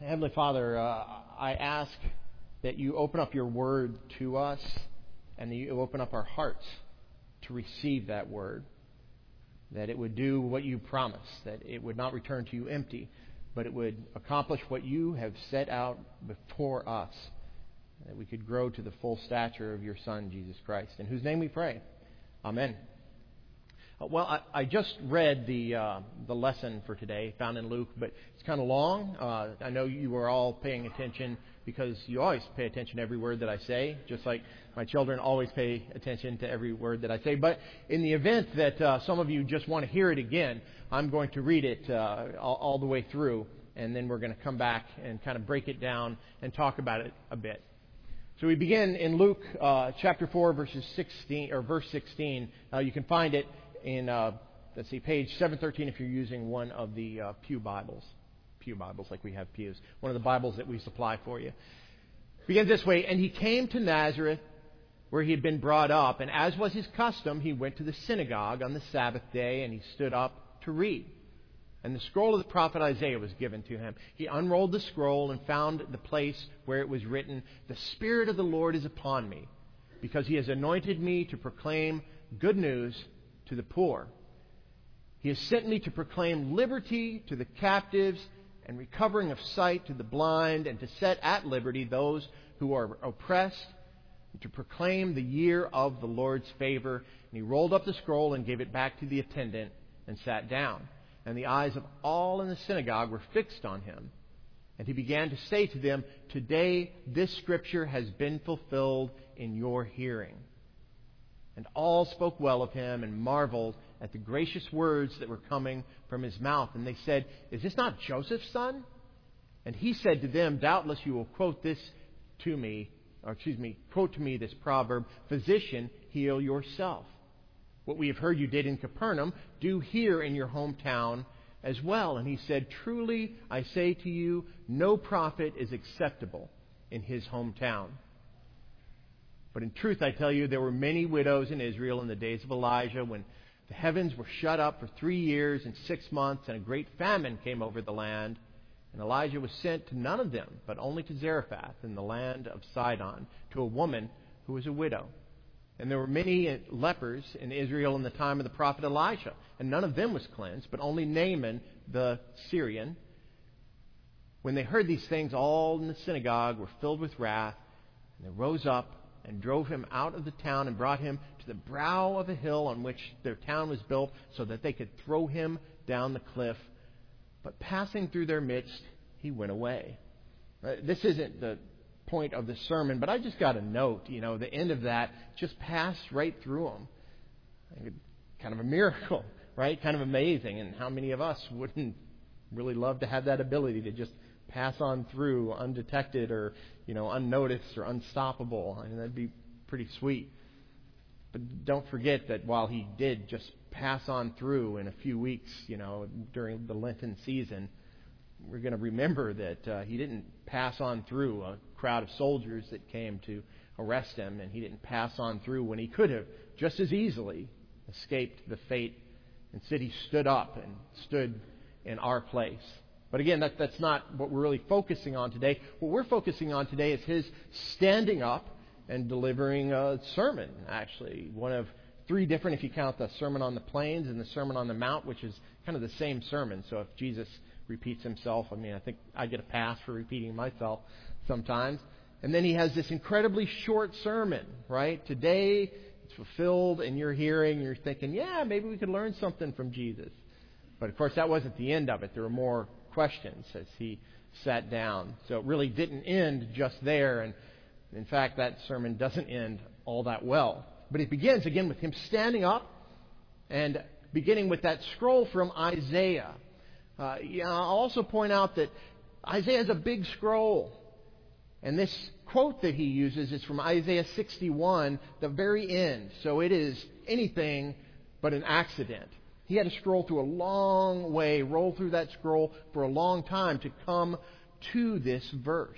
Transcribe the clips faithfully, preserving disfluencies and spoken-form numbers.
Heavenly Father, uh, I ask that you open up your word to us and that you open up our hearts to receive that word. That it would do what you promised, that it would not return to you empty, but it would accomplish what you have set out before us. That we could grow to the full stature of your Son, Jesus Christ, in whose name we pray. Amen. Uh, well, I, I just read the uh, the lesson for today, found in Luke, but it's kind of long. Uh, I know you were all paying attention because you always pay attention to every word that I say, just like my children always pay attention to every word that I say. But in the event that uh, some of you just want to hear it again, I'm going to read it uh, all, all the way through, and then we're going to come back and kind of break it down and talk about it a bit. So we begin in Luke uh, chapter four, verses sixteen or verse sixteen. Uh, you can find it in uh, let's see, page seven thirteen if you're using one of the uh, pew Bibles. Pew Bibles, like we have pews. One of the Bibles that we supply for you. It begins this way: And he came to Nazareth, where he had been brought up, and as was his custom, he went to the synagogue on the Sabbath day, and he stood up to read. And the scroll of the prophet Isaiah was given to him. He unrolled the scroll and found the place where it was written, "The Spirit of the Lord is upon me, because he has anointed me to proclaim good news to the poor. He has sent me to proclaim liberty to the captives and recovering of sight to the blind, and to set at liberty those who are oppressed, and to proclaim the year of the Lord's favor." And he rolled up the scroll and gave it back to the attendant and sat down. And the eyes of all in the synagogue were fixed on him. And he began to say to them, "Today this scripture has been fulfilled in your hearing." And all spoke well of him and marveled at the gracious words that were coming from his mouth. And they said, "Is this not Joseph's son?" And he said to them, "Doubtless you will quote this to me, or excuse me, quote to me this proverb, 'Physician, heal yourself. What we have heard you did in Capernaum, do here in your hometown as well.' And he said, 'Truly I say to you, no prophet is acceptable in his hometown. But in truth I tell you, there were many widows in Israel in the days of Elijah, when the heavens were shut up for three years and six months, and a great famine came over the land. And Elijah was sent to none of them, but only to Zarephath in the land of Sidon, to a woman who was a widow. And there were many lepers in Israel in the time of the prophet Elisha, and none of them was cleansed, but only Naaman the Syrian. When they heard these things, all in the synagogue were filled with wrath, and they rose up and drove him out of the town and brought him to the brow of a hill on which their town was built, so that they could throw him down the cliff. But passing through their midst, he went away." Uh, this isn't the point of the sermon, but I just got a note, you know, the end of that just passed right through them. Kind of a miracle, right? Kind of amazing. And how many of us wouldn't really love to have that ability to just pass on through undetected or, you know, unnoticed or unstoppable? I mean, that'd be pretty sweet. But don't forget that while he did just pass on through in a few weeks, you know, during the Lenten season, we're going to remember that uh, he didn't pass on through a crowd of soldiers that came to arrest him, and he didn't pass on through when he could have just as easily escaped the fate. Instead, he stood up and stood in our place. But again, that, that's not what we're really focusing on today. What we're focusing on today is his standing up and delivering a sermon, actually. One of three different, if you count the Sermon on the Plains and the Sermon on the Mount, which is kind of the same sermon. So if Jesus repeats himself, I mean, I think I get a pass for repeating myself sometimes. And then he has this incredibly short sermon, right? Today it's fulfilled in your hearing. You're thinking, yeah, maybe we could learn something from Jesus. But of course, that wasn't the end of it. There were more questions as he sat down. So it really didn't end just there. And in fact, that sermon doesn't end all that well. But it begins again with him standing up and beginning with that scroll from Isaiah. Uh, yeah, I'll also point out that Isaiah is a big scroll. And this quote that he uses is from Isaiah sixty-one, the very end. So it is anything but an accident. He had to scroll through a long way, roll through that scroll for a long time to come to this verse.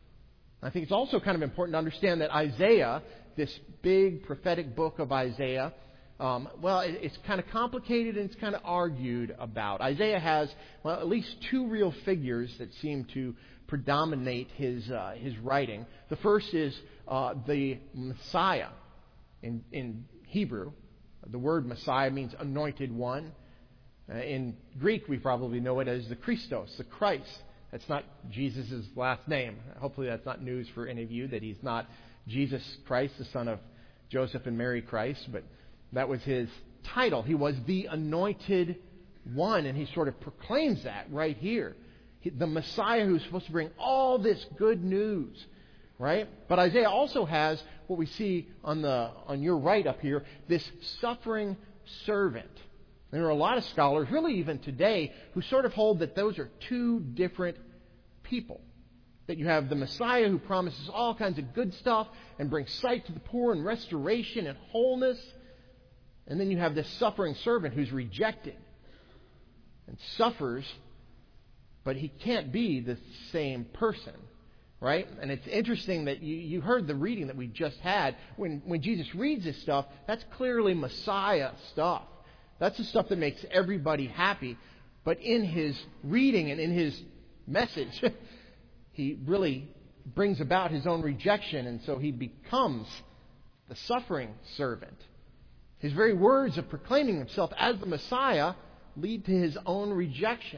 I think it's also kind of important to understand that Isaiah, this big prophetic book of Isaiah, Um, well, it, it's kind of complicated and it's kind of argued about. Isaiah has, well, at least two real figures that seem to predominate his uh, his writing. The first is uh, the Messiah. In, in Hebrew, the word Messiah means anointed one. Uh, in Greek, we probably know it as the Christos, the Christ. That's not Jesus' last name. Hopefully that's not news for any of you, that he's not Jesus Christ, the son of Joseph and Mary Christ, but that was his title. He was the anointed one, and he sort of proclaims that right here. He, the Messiah who's supposed to bring all this good news, right? But Isaiah also has what we see on the on your right up here, this suffering servant. And there are a lot of scholars, really even today, who sort of hold that those are two different people. That you have the Messiah who promises all kinds of good stuff and brings sight to the poor and restoration and wholeness. And then you have this suffering servant who's rejected and suffers, but he can't be the same person. Right? And it's interesting that you, you heard the reading that we just had. When, when Jesus reads this stuff, that's clearly Messiah stuff. That's the stuff that makes everybody happy. But in his reading and in his message, he really brings about his own rejection, and so he becomes the suffering servant. His very words of proclaiming himself as the Messiah lead to his own rejection.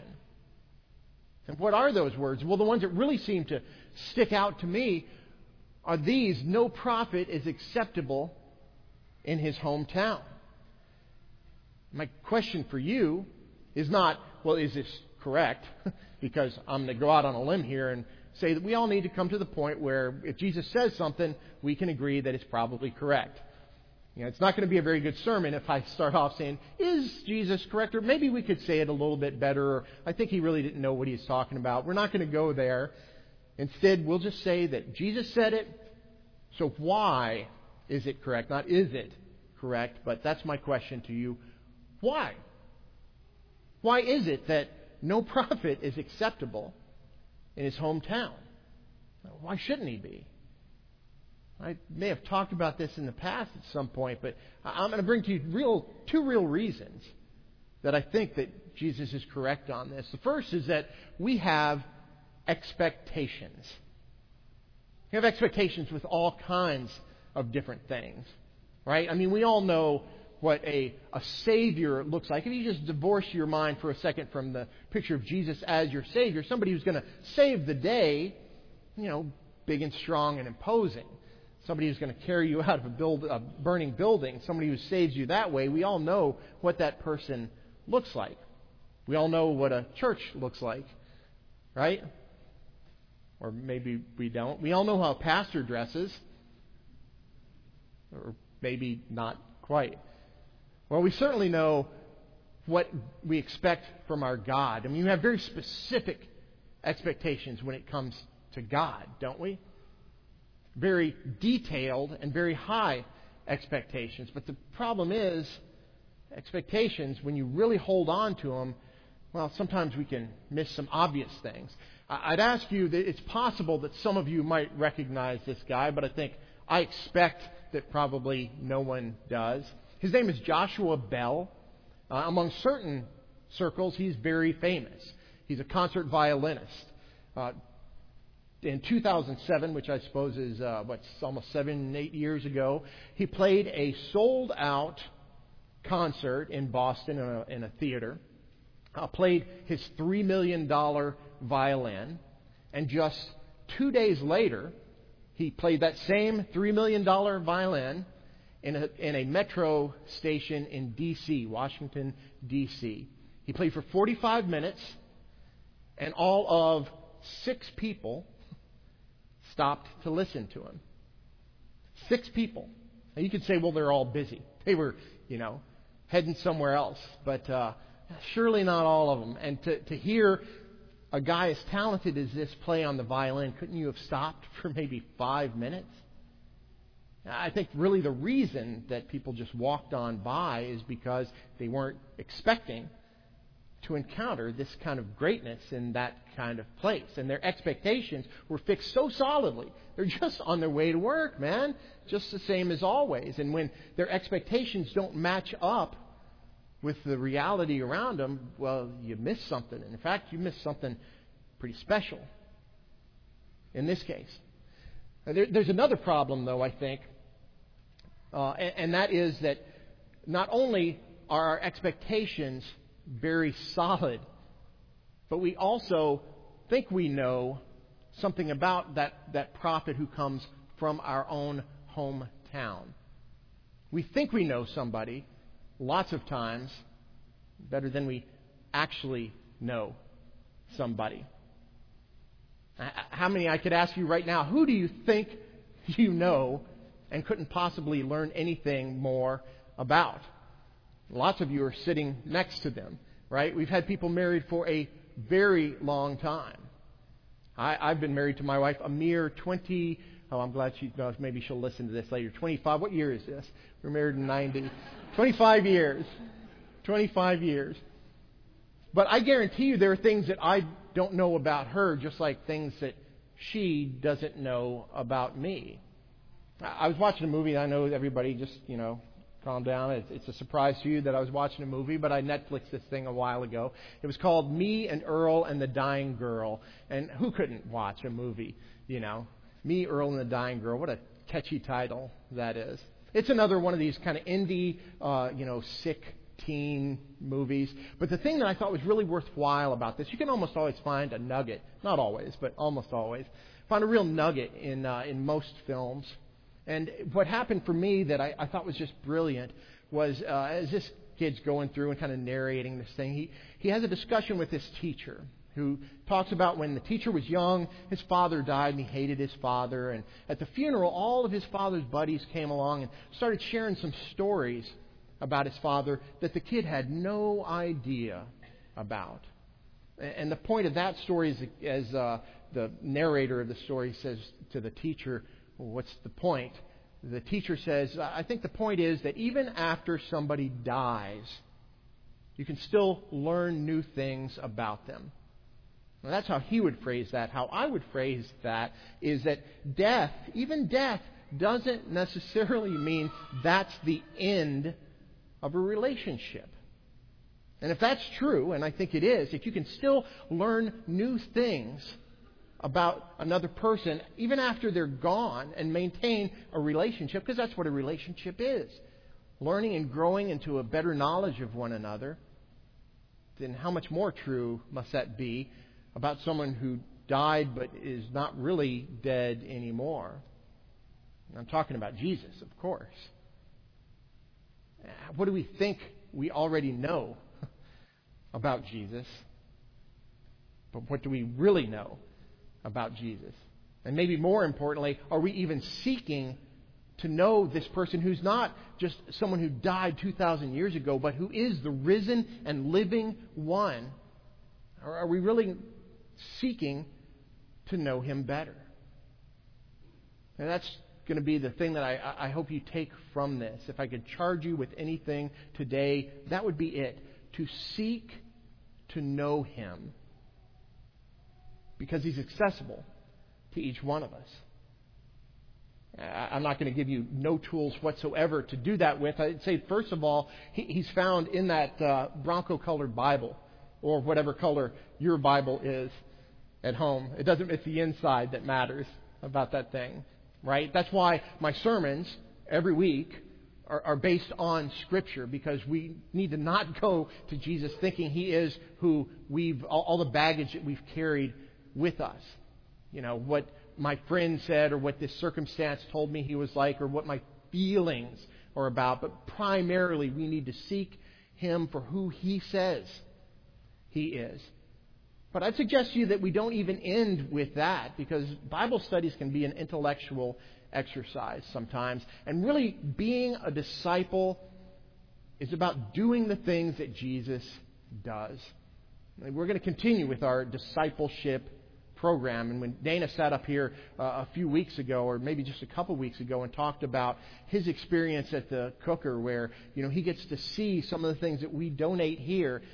And what are those words? Well, the ones that really seem to stick out to me are these: no prophet is acceptable in his hometown. My question for you is not, well, is this correct? Because I'm going to go out on a limb here and say that we all need to come to the point where if Jesus says something, we can agree that it's probably correct. You know, it's not going to be a very good sermon if I start off saying, is Jesus correct? Or maybe we could say it a little bit better. Or I think he really didn't know what he's talking about. We're not going to go there. Instead, we'll just say that Jesus said it. So why is it correct? Not is it correct, but that's my question to you. Why? Why is it that no prophet is acceptable in his hometown? Why shouldn't he be? I may have talked about this in the past at some point, but I'm going to bring to you real, two real reasons that I think that Jesus is correct on this. The first is that we have expectations. We have expectations with all kinds of different things, right? I mean, we all know what a, a Savior looks like. If you just divorce your mind for a second from the picture of Jesus as your Savior, somebody who's going to save the day, you know, big and strong and imposing. Somebody who's going to carry you out of a, build, a burning building. Somebody who saves you that way. We all know what that person looks like. We all know what a church looks like, right? Or maybe we don't. We all know how a pastor dresses. Or maybe not quite. Well, we certainly know what we expect from our God. I mean, we have very specific expectations when it comes to God, don't we? Very detailed and very high expectations. But the problem is, expectations, when you really hold on to them, well, sometimes we can miss some obvious things. I'd ask you that it's possible that some of you might recognize this guy, but I think I expect that probably no one does. His name is Joshua Bell. Uh, among certain circles, he's very famous. He's a concert violinist. Uh, in two thousand seven, which I suppose is uh, what's almost seven, eight years ago, he played a sold-out concert in Boston in a, in a theater. Uh, played his three million dollars violin, and just two days later, he played that same three million dollars violin in a, in a metro station in D C, Washington, D C. He played for forty-five minutes, and all of six people stopped to listen to him. Six people. Now you could say, well, they're all busy. They were, you know, heading somewhere else. But uh, surely not all of them. And to, to hear a guy as talented as this play on the violin, couldn't you have stopped for maybe five minutes? I think really the reason that people just walked on by is because they weren't expecting to encounter this kind of greatness in that kind of place. And their expectations were fixed so solidly. They're just on their way to work, man. Just the same as always. And when their expectations don't match up with the reality around them, well, you miss something. And in fact, you miss something pretty special in this case. There, there's another problem, though, I think. Uh, and, and that is that not only are our expectations very solid, but we also think we know something about that, that prophet who comes from our own hometown. We think we know somebody lots of times better than we actually know somebody. How many, I could ask you right now, who do you think you know and couldn't possibly learn anything more about? Lots of you are sitting next to them, right? We've had people married for a very long time. I, I've been married to my wife a mere twenty. Oh, I'm glad she knows. Maybe she'll listen to this later. twenty-five. What year is this? We're married in ninety. twenty-five years. twenty-five years. But I guarantee you there are things that I don't know about her, just like things that she doesn't know about me. I was watching a movie. I know everybody just, you know, calm down. It's, it's a surprise to you that I was watching a movie, but I Netflixed this thing a while ago. It was called Me and Earl and the Dying Girl. And who couldn't watch a movie, you know? Me, Earl, and the Dying Girl. What a catchy title that is. It's another one of these kind of indie, uh, you know, sick teen movies. But the thing that I thought was really worthwhile about this, you can almost always find a nugget. Not always, but almost always. Find a real nugget in uh, in most films. And what happened for me that I, I thought was just brilliant was uh, as this kid's going through and kind of narrating this thing, he, he has a discussion with this teacher who talks about when the teacher was young, his father died and he hated his father. And at the funeral, all of his father's buddies came along and started sharing some stories about his father that the kid had no idea about. And the point of that story is, as uh, the narrator of the story says to the teacher, well, what's the point? The teacher says, I think the point is that even after somebody dies, you can still learn new things about them. Now, that's how he would phrase that. How I would phrase that is that death, even death, doesn't necessarily mean that's the end of a relationship. And if that's true, and I think it is, if you can still learn new things about another person, even after they're gone, and maintain a relationship, because that's what a relationship is, learning and growing into a better knowledge of one another, then how much more true must that be about someone who died but is not really dead anymore? I'm talking about Jesus, of course. What do we think we already know about Jesus? But what do we really know about Jesus? And maybe more importantly, are we even seeking to know this person who's not just someone who died two thousand years ago, but who is the risen and living one? Or are we really seeking to know him better? And that's going to be the thing that I, I hope you take from this. If I could charge you with anything today, that would be it. To seek to know him. Because he's accessible to each one of us. I'm not going to give you no tools whatsoever to do that with. I'd say, first of all, he's found in that uh, Bronco-colored Bible, or whatever color your Bible is at home. It doesn't, it's the inside that matters about that thing, right? That's why my sermons every week are, are based on Scripture, because we need to not go to Jesus thinking he is who we've, all, all the baggage that we've carried with us. You know, what my friend said, or what this circumstance told me he was like, or what my feelings are about. But primarily, we need to seek him for who he says he is. But I'd suggest to you that we don't even end with that, because Bible studies can be an intellectual exercise sometimes. And really, being a disciple is about doing the things that Jesus does. And we're going to continue with our discipleship program. And when Dana sat up here uh, a few weeks ago, or maybe just a couple weeks ago, and talked about his experience at the cooker, where, you know, he gets to see some of the things that we donate here,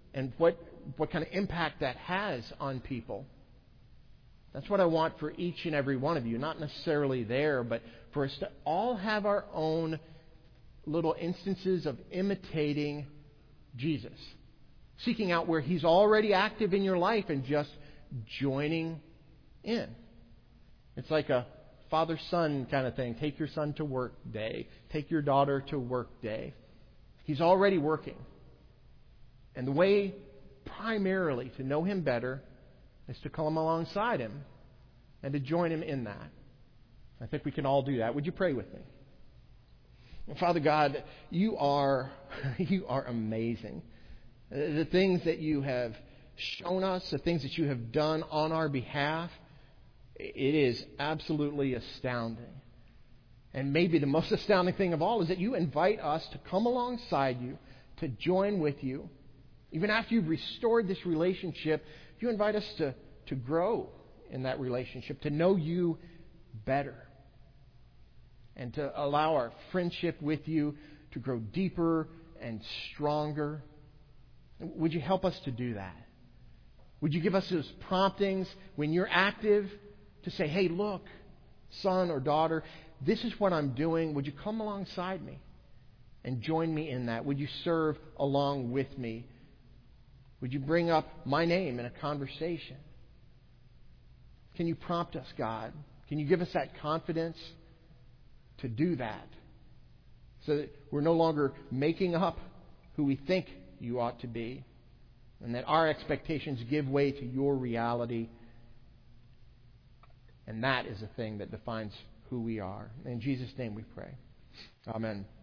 and what, what kind of impact that has on people. That's what I want for each and every one of you. Not necessarily there, but for us to all have our own little instances of imitating Jesus. Seeking out where He's already active in your life and just joining in. It's like a father-son kind of thing. Take your son to work day. Take your daughter to work day. He's already working. And the way primarily to know Him better is to come alongside Him and to join Him in that. I think we can all do that. Would you pray with me? Father God, You are You are amazing. The things that You have shown us, the things that You have done on our behalf, it is absolutely astounding. And maybe the most astounding thing of all is that You invite us to come alongside You, to join with You. Even after You've restored this relationship, You invite us to, to grow in that relationship, to know You better, and to allow our friendship with You to grow deeper and stronger. Would You help us to do that? Would You give us those promptings when You're active to say, hey, look, son or daughter, this is what I'm doing. Would you come alongside me and join me in that? Would you serve along with me? Would you bring up my name in a conversation? Can You prompt us, God? Can You give us that confidence to do that so that we're no longer making up who we think You ought to be, and that our expectations give way to Your reality? And that is the thing that defines who we are. In Jesus' name we pray. Amen.